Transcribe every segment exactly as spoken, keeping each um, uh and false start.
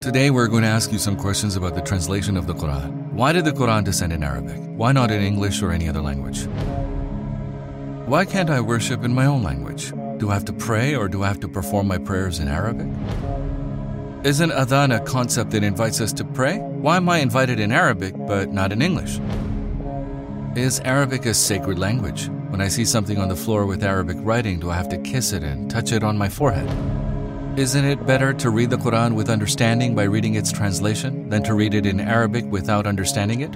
Today we're going to ask you some questions about the translation of the Quran. Why did the Quran descend in Arabic? Why not in English or any other language? Why can't I worship in my own language? Do I have to pray or do I have to perform my prayers in Arabic? Isn't adhan a concept that invites us to pray? Why am I invited in Arabic but not in English? Is Arabic a sacred language? When I see something on the floor with Arabic writing, do I have to kiss it and touch it on my forehead? Isn't it better to read the Quran with understanding by reading its translation than to read it in Arabic without understanding it?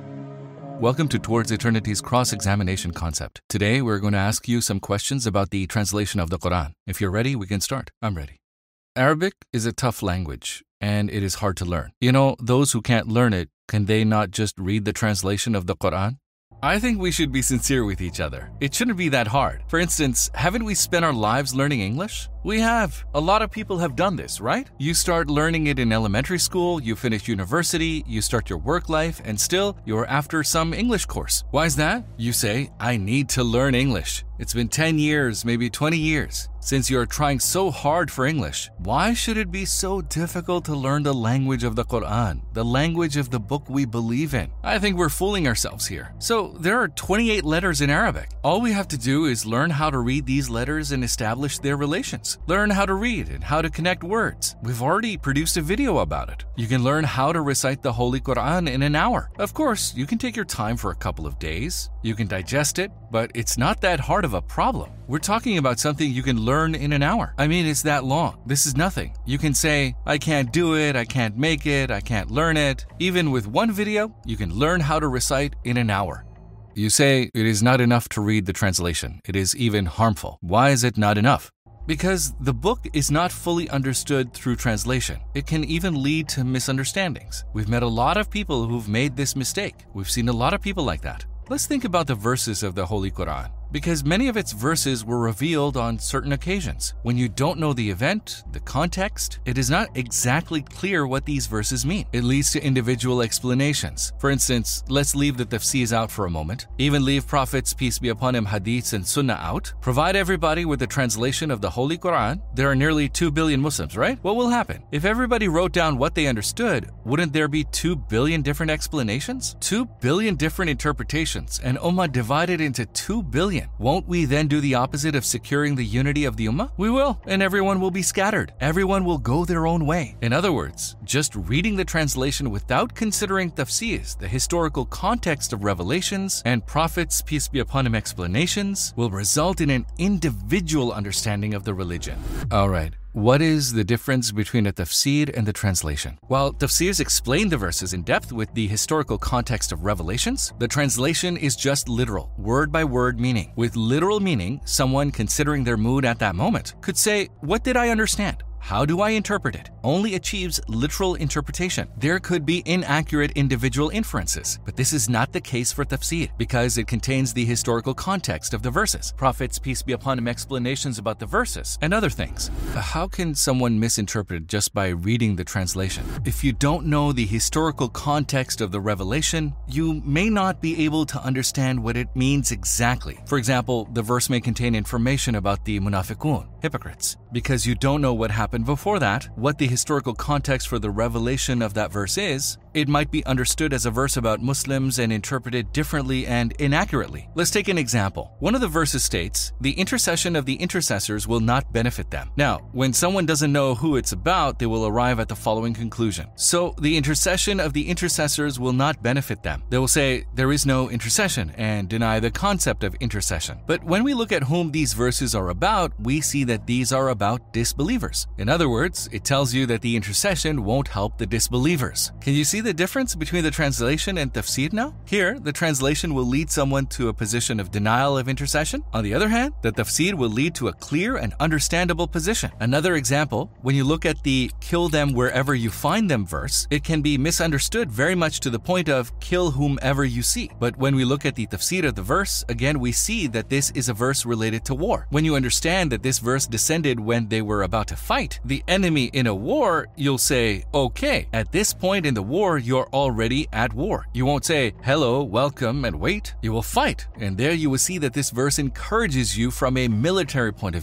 Welcome to Towards Eternity's cross-examination concept. Today we're going to ask you some questions about the translation of the Quran. If you're ready, we can start. I'm ready. Arabic is a tough language, and it is hard to learn. You know, those who can't learn it, can they not just read the translation of the Quran? I think we should be sincere with each other. It shouldn't be that hard. For instance, haven't we spent our lives learning English? We have. A lot of people have done this, right? You start learning it in elementary school, you finish university, you start your work life, and still you're after some English course. Why is that? You say, I need to learn English. It's been ten years, maybe twenty years, since you're trying so hard for English. Why should it be so difficult to learn the language of the Quran, the language of the book we believe in? I think we're fooling ourselves here. So there are twenty-eight letters in Arabic. All we have to do is learn how to read these letters and establish their relations. Learn how to read and how to connect words. We've already produced a video about it. You can learn how to recite the Holy Quran in an hour. Of course, you can take your time for a couple of days. You can digest it, but it's not that hard of a problem. We're talking about something you can learn in an hour. I mean, it's that long. This is nothing. You can say, I can't do it, I can't make it, I can't learn it. Even with one video, you can learn how to recite in an hour. You say it is not enough to read the translation. It is even harmful. Why is it not enough? Because the book is not fully understood through translation. It can even lead to misunderstandings. We've met a lot of people who've made this mistake. We've seen a lot of people like that. Let's think about the verses of the Holy Quran, because many of its verses were revealed on certain occasions. When you don't know the event, the context, it is not exactly clear what these verses mean. It leads to individual explanations. For instance, let's leave the tafsirs out for a moment. Even leave prophets, peace be upon him, hadiths and sunnah out. Provide everybody with a translation of the Holy Quran. There are nearly two billion Muslims, right? What will happen? If everybody wrote down what they understood, wouldn't there be two billion different explanations? two billion different interpretations, and Ummah divided into two billion. Won't we then do the opposite of securing the unity of the Ummah? We will, and everyone will be scattered. Everyone will go their own way. In other words, just reading the translation without considering tafsirs, the historical context of revelations, and prophets, peace be upon him, explanations, will result in an individual understanding of the religion. All right. What is the difference between a tafsir and the translation? While tafsirs explain the verses in depth with the historical context of revelations, the translation is just literal, word by word meaning. With literal meaning, someone considering their mood at that moment could say, what did I understand? How do I interpret it? Only achieves literal interpretation. There could be inaccurate individual inferences, but this is not the case for tafsir because it contains the historical context of the verses, prophets, peace be upon him, explanations about the verses, and other things. How can someone misinterpret just by reading the translation? If you don't know the historical context of the revelation, you may not be able to understand what it means exactly. For example, the verse may contain information about the munafiqun, hypocrites. Because you don't know what happened before that, what the historical context for the revelation of that verse is, it might be understood as a verse about Muslims and interpreted differently and inaccurately. Let's take an example. One of the verses states, the intercession of the intercessors will not benefit them. Now, when someone doesn't know who it's about, they will arrive at the following conclusion. So, the intercession of the intercessors will not benefit them. They will say, there is no intercession, and deny the concept of intercession. But when we look at whom these verses are about, we see that these are about disbelievers. In other words, it tells you that the intercession won't help the disbelievers. Can you see the difference between the translation and tafsir now? Here, the translation will lead someone to a position of denial of intercession. On the other hand, the tafsir will lead to a clear and understandable position. Another example, when you look at the kill them wherever you find them verse, it can be misunderstood very much to the point of kill whomever you see. But when we look at the tafsir of the verse, again we see that this is a verse related to war. When you understand that this verse descended when they were about to fight the enemy in a war, you'll say, okay, at this point in the war, you're already at war. You won't say, hello, welcome, and wait. You will fight. And there you will see that this verse encourages you from a military point of view.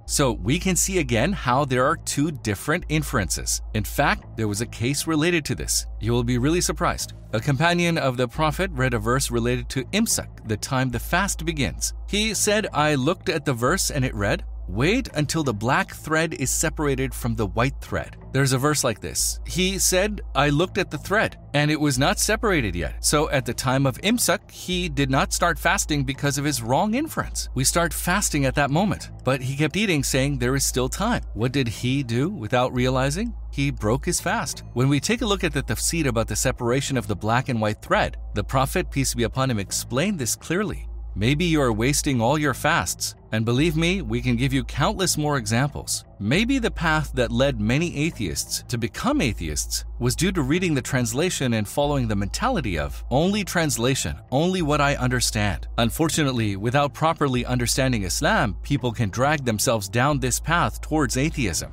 So we can see again how there are two different inferences. In fact, there was a case related to this. You will be really surprised. A companion of the Prophet read a verse related to Imsak, the time the fast begins. He said, I looked at the verse and it read, wait until the black thread is separated from the white thread. There's a verse like this. He said, I looked at the thread and it was not separated yet. So at the time of Imsak, he did not start fasting because of his wrong inference. We start fasting at that moment, but he kept eating saying there is still time. What did he do without realizing? He broke his fast. When we take a look at the tafsir about the separation of the black and white thread, the Prophet, peace be upon him, explained this clearly. Maybe you are wasting all your fasts. And believe me, we can give you countless more examples. Maybe the path that led many atheists to become atheists was due to reading the translation and following the mentality of only translation, only what I understand. Unfortunately, without properly understanding Islam, people can drag themselves down this path towards atheism.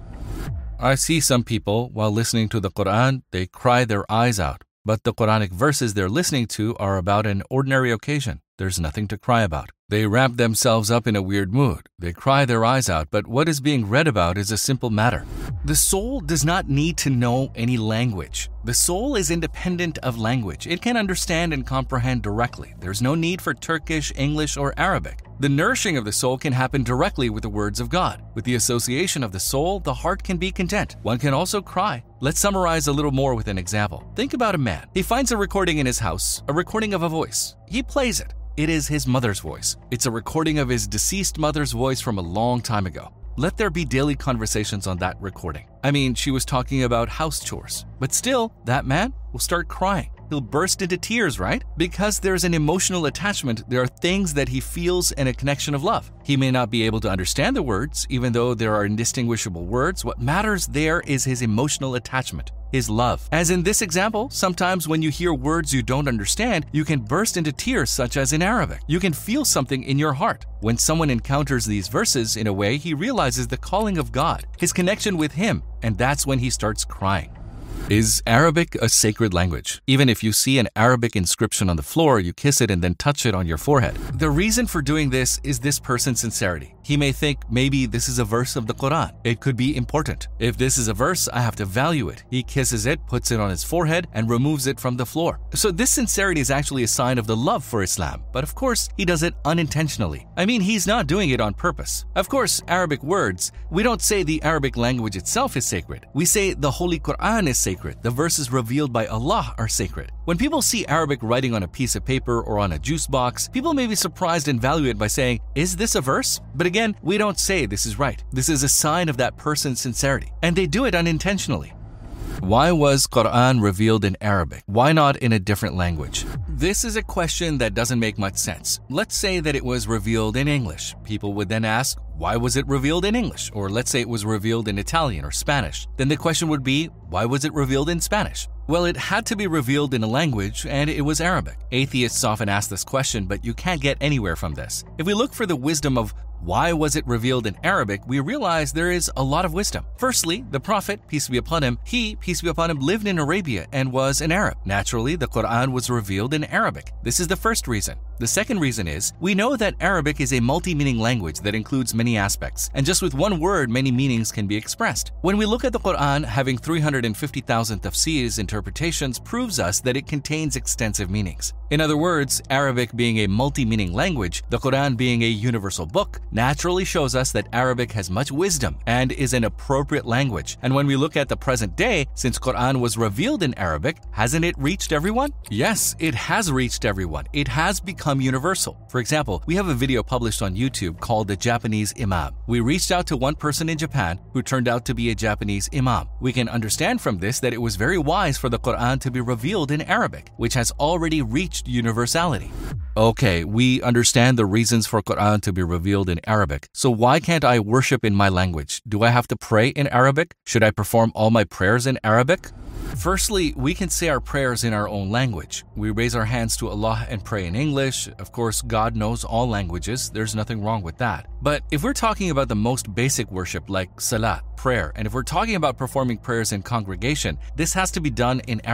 I see some people, while listening to the Quran, they cry their eyes out. But the Quranic verses they're listening to are about an ordinary occasion. There's nothing to cry about. They wrap themselves up in a weird mood. They cry their eyes out, but what is being read about is a simple matter. The soul does not need to know any language. The soul is independent of language. It can understand and comprehend directly. There's no need for Turkish, English, or Arabic. The nourishing of the soul can happen directly with the words of God. With the association of the soul, the heart can be content. One can also cry. Let's summarize a little more with an example. Think about a man. He finds a recording in his house, a recording of a voice. He plays it. It is his mother's voice. It's a recording of his deceased mother's voice from a long time ago. Let there be daily conversations on that recording. I mean, she was talking about house chores. But still, that man will start crying. He'll burst into tears, right? Because there's an emotional attachment. There are things that he feels and a connection of love. He may not be able to understand the words, even though there are indistinguishable words. What matters there is his emotional attachment, his love. As in this example, sometimes when you hear words you don't understand, you can burst into tears, such as in Arabic. You can feel something in your heart. When someone encounters these verses, in a way, he realizes the calling of God, his connection with him, and that's when he starts crying. Is Arabic a sacred language? Even if you see an Arabic inscription on the floor, you kiss it and then touch it on your forehead. The reason for doing this is this person's sincerity. He may think maybe this is a verse of the Quran. It could be important. If this is a verse, I have to value it. He kisses it, puts it on his forehead, and removes it from the floor. So this sincerity is actually a sign of the love for Islam. But of course, he does it unintentionally. I mean, he's not doing it on purpose. Of course, Arabic words, we don't say the Arabic language itself is sacred. We say the Holy Quran is sacred. The verses revealed by Allah are sacred. When people see Arabic writing on a piece of paper or on a juice box, people may be surprised and value it by saying, is this a verse? But again, we don't say this is right. This is a sign of that person's sincerity. And they do it unintentionally. Why was Quran revealed in Arabic? Why not in a different language? This is a question that doesn't make much sense. Let's say that it was revealed in English. People would then ask, why was it revealed in English? Or let's say it was revealed in Italian or Spanish. Then the question would be, why was it revealed in Spanish? Well, it had to be revealed in a language, and it was Arabic. Atheists often ask this question, but you can't get anywhere from this. If we look for the wisdom of why was it revealed in Arabic, we realize there is a lot of wisdom. Firstly, the Prophet, peace be upon him, he, peace be upon him, lived in Arabia and was an Arab. Naturally, the Quran was revealed in Arabic. This is the first reason. The second reason is, we know that Arabic is a multi-meaning language that includes many aspects, and just with one word, many meanings can be expressed. When we look at the Quran, having three hundred fifty thousand tafsirs, interpretations, proves us that it contains extensive meanings. In other words, Arabic being a multi-meaning language, the Quran being a universal book, naturally shows us that Arabic has much wisdom and is an appropriate language. And when we look at the present day, since Quran was revealed in Arabic, hasn't it reached everyone? Yes, it has reached everyone. It has become universal. For example, we have a video published on YouTube called The Japanese Imam. We reached out to one person in Japan who turned out to be a Japanese Imam. We can understand from this that it was very wise for the Quran to be revealed in Arabic, which has already reached universality. Okay, we understand the reasons for Quran to be revealed in Arabic. So why can't I worship in my language? Do I have to pray in Arabic? Should I perform all my prayers in Arabic? Firstly, we can say our prayers in our own language. We raise our hands to Allah and pray in English. Of course, God knows all languages. There's nothing wrong with that. But if we're talking about the most basic worship like salat, prayer, and if we're talking about performing prayers in congregation, this has to be done in Arabic.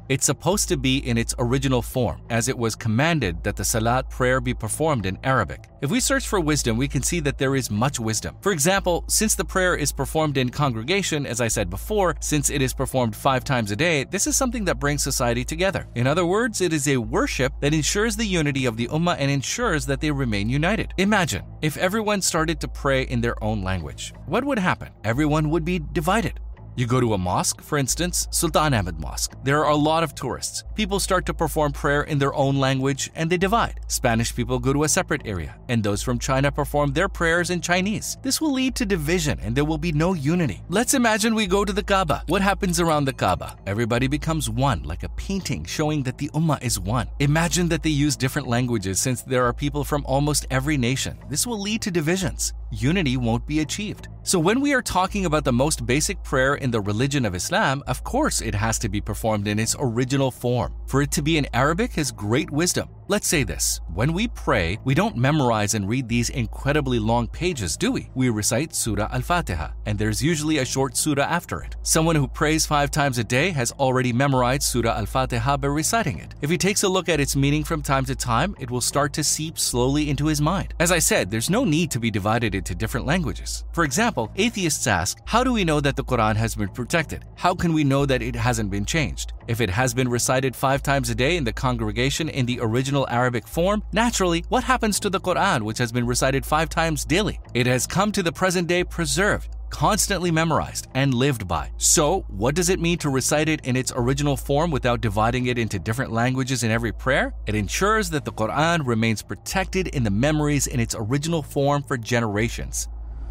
It's supposed to be in its original form, as it was commanded that the salat prayer be performed in Arabic. If we search for wisdom, we can see that there is much wisdom. For example, since the prayer is performed in congregation, as I said before, since it is performed five times a day, this is something that brings society together. In other words, it is a worship that ensures the unity of the ummah and ensures that they remain united. Imagine if everyone started to pray in their own language. What would happen? Everyone would be divided. You go to a mosque, for instance, Sultan Ahmed Mosque. There are a lot of tourists. People start to perform prayer in their own language and they divide. Spanish people go to a separate area, and those from China perform their prayers in Chinese. This will lead to division and there will be no unity. Let's imagine we go to the Kaaba. What happens around the Kaaba? Everybody becomes one, like a painting showing that the ummah is one. Imagine that they use different languages since there are people from almost every nation. This will lead to divisions. Unity won't be achieved. So when we are talking about the most basic prayer in the religion of Islam, of course it has to be performed in its original form. For it to be in Arabic has great wisdom. Let's say this. When we pray, we don't memorize and read these incredibly long pages, do we? We recite Surah Al-Fatiha, and there's usually a short surah after it. Someone who prays five times a day has already memorized Surah Al-Fatiha by reciting it. If he takes a look at its meaning from time to time, it will start to seep slowly into his mind. As I said, there's no need to be divided into different languages. For example, atheists ask, how do we know that the Quran has been protected? How can we know that it hasn't been changed? If it has been recited five times a day in the congregation in the original Arabic form, naturally, what happens to the Quran, which has been recited five times daily? It has come to the present day preserved, constantly memorized, and lived by. So, what does it mean to recite it in its original form without dividing it into different languages in every prayer? It ensures that the Quran remains protected in the memories in its original form for generations.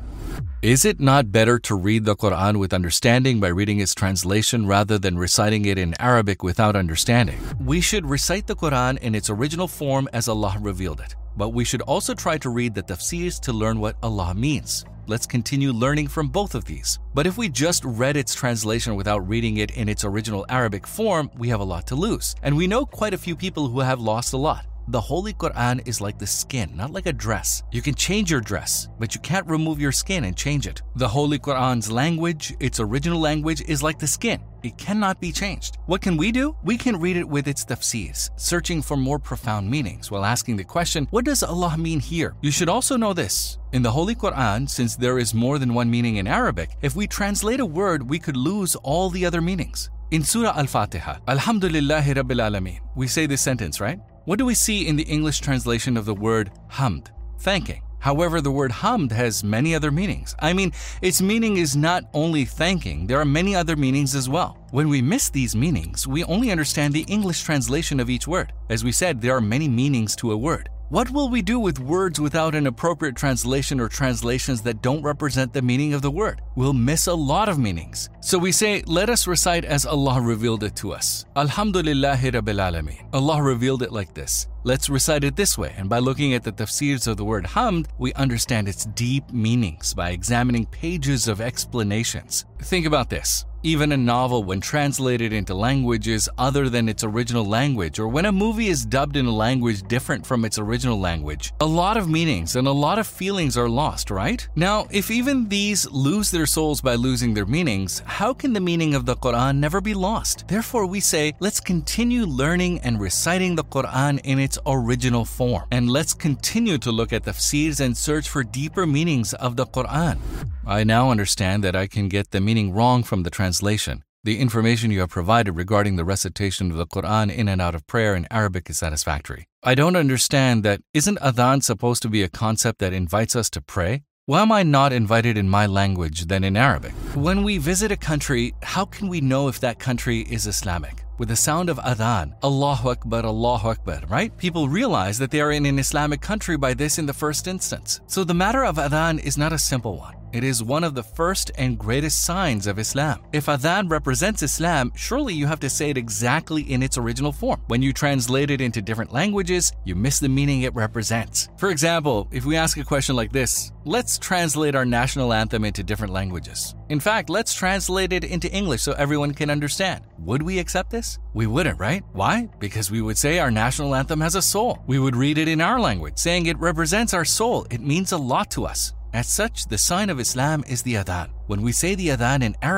Is it not better to read the Quran with understanding by reading its translation rather than reciting it in Arabic without understanding? We should recite the Quran in its original form as Allah revealed it, but we should also try to read the tafsirs to learn what Allah means. Let's continue learning from both of these. But if we just read its translation without reading it in its original Arabic form, we have a lot to lose. And we know quite a few people who have lost a lot. The Holy Quran is like the skin, not like a dress. You can change your dress, but you can't remove your skin and change it. The Holy Quran's language, its original language, is like the skin. It cannot be changed. What can we do? We can read it with its tafsirs, searching for more profound meanings while asking the question, what does Allah mean here? You should also know this. In the Holy Quran, since there is more than one meaning in Arabic, if we translate a word, we could lose all the other meanings. In Surah Al-Fatiha, Alhamdulillahi Rabbil Alameen, we say this sentence, right? What do we see in the English translation of the word hamd? Thanking. However, the word hamd has many other meanings. I mean, its meaning is not only thanking, there are many other meanings as well. When we miss these meanings, we only understand the English translation of each word. As we said, there are many meanings to a word. What will we do with words without an appropriate translation or translations that don't represent the meaning of the word? We'll miss a lot of meanings. So we say, let us recite as Allah revealed it to us. Alhamdulillahi Rabbil Alameen. Allah revealed it like this. Let's recite it this way, and by looking at the tafsirs of the word hamd, we understand its deep meanings by examining pages of explanations. Think about this. Even a novel, when translated into languages other than its original language, or when a movie is dubbed in a language different from its original language, a lot of meanings and a lot of feelings are lost, right? Now, if even these lose their souls by losing their meanings, how can the meaning of the Quran never be lost? Therefore, we say, let's continue learning and reciting the Quran in its original form. And let's continue to look at tafsirs and search for deeper meanings of the Quran. I now understand that I can get the meaning wrong from the translation. The information you have provided regarding the recitation of the Quran in and out of prayer in Arabic is satisfactory. I don't understand that isn't adhan supposed to be a concept that invites us to pray? Why am I not invited in my language than in Arabic? When we visit a country, how can we know if that country is Islamic? With the sound of adhan, Allahu Akbar, Allahu Akbar, right? People realize that they are in an Islamic country by this in the first instance. So the matter of adhan is not a simple one. It is one of the first and greatest signs of Islam. If adhan represents Islam, surely you have to say it exactly in its original form. When you translate it into different languages, you miss the meaning it represents. For example, if we ask a question like this, let's translate our national anthem into different languages. In fact, let's translate it into English so everyone can understand. Would we accept this? We wouldn't, right? Why? Because we would say our national anthem has a soul. We would read it in our language, saying it represents our soul. It means a lot to us. As such, the sign of Islam is the adhan. When we say the adhan in Arabic,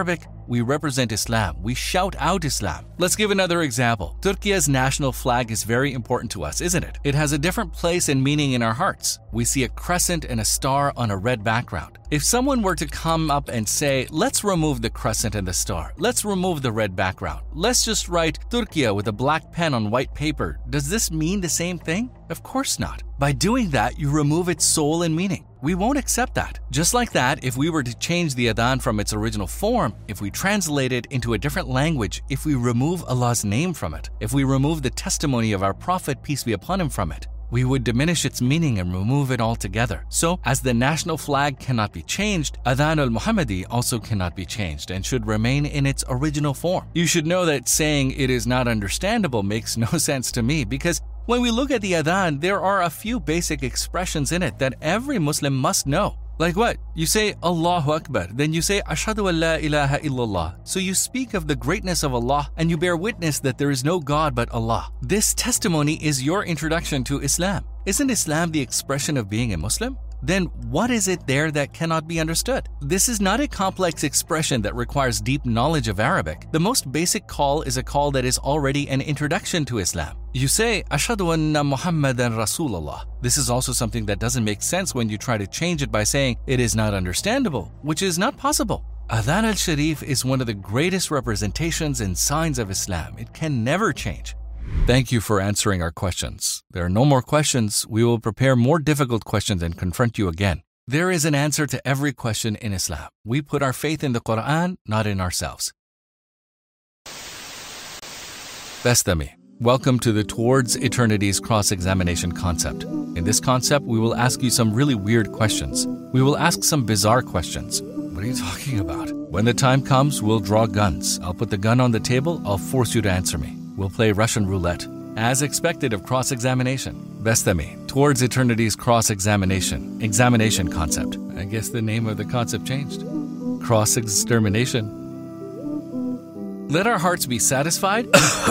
We represent Islam. We shout out Islam. Let's give another example. Turkey's national flag is very important to us, isn't it? It has a different place and meaning in our hearts. We see a crescent and a star on a red background. If someone were to come up and say, let's remove the crescent and the star, let's remove the red background, let's just write Turkey with a black pen on white paper, does this mean the same thing? Of course not. By doing that, you remove its soul and meaning. We won't accept that. Just like that, if we were to change the adhan from its original form, if we translate it into a different language, if we remove Allah's name from it, if we remove the testimony of our Prophet, peace be upon him, from it, we would diminish its meaning and remove it altogether. So, as the national flag cannot be changed, Adhan al-Muhammadi also cannot be changed and should remain in its original form. You should know that saying it is not understandable makes no sense to me, because when we look at the adhan, there are a few basic expressions in it that every Muslim must know. Like what? You say Allahu Akbar, then you say Ashhadu an la ilaha illallah. So you speak of the greatness of Allah and you bear witness that there is no God but Allah. This testimony is your introduction to Islam. Isn't Islam the expression of being a Muslim? Then what is it there that cannot be understood? This is not a complex expression that requires deep knowledge of Arabic. The most basic call is a call that is already an introduction to Islam. You say, Ashhadu anna Muhammadan Rasulullah. This is also something that doesn't make sense when you try to change it by saying it is not understandable, which is not possible. Adhan al-Sharif is one of the greatest representations and signs of Islam. It can never change. Thank you for answering our questions. There are no more questions. We will prepare more difficult questions and confront you again. There is an answer to every question in Islam. We put our faith in the Quran, not in ourselves. Bestami, welcome to the Towards Eternity's cross-examination concept. In this concept, we will ask you some really weird questions. We will ask some bizarre questions. What are you talking about? When the time comes, we'll draw guns. I'll put the gun on the table. I'll force you to answer me. We'll play Russian roulette. As expected of cross-examination. Bestami, Towards Eternity's cross-examination. Examination concept. I guess the name of the concept changed. Cross-extermination. Let our hearts be satisfied.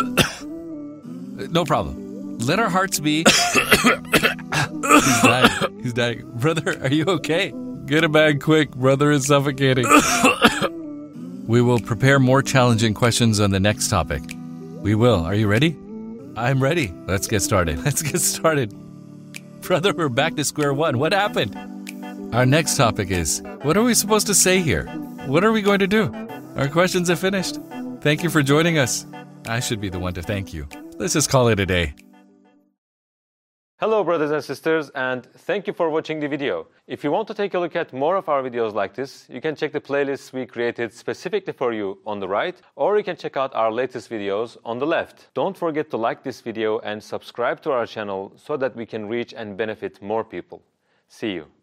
No problem. Let our hearts be... He's dying. He's dying. Brother, are you okay? Get a bag quick. Brother is suffocating. We will prepare more challenging questions on the next topic. We will. Are you ready? I'm ready. Let's get started. Let's get started. Brother, we're back to square one. What happened? Our next topic is, what are we supposed to say here? What are we going to do? Our questions are finished. Thank you for joining us. I should be the one to thank you. Let's just call it a day. Hello brothers and sisters, and thank you for watching the video. If you want to take a look at more of our videos like this, you can check the playlists we created specifically for you on the right, or you can check out our latest videos on the left. Don't forget to like this video and subscribe to our channel so that we can reach and benefit more people. See you.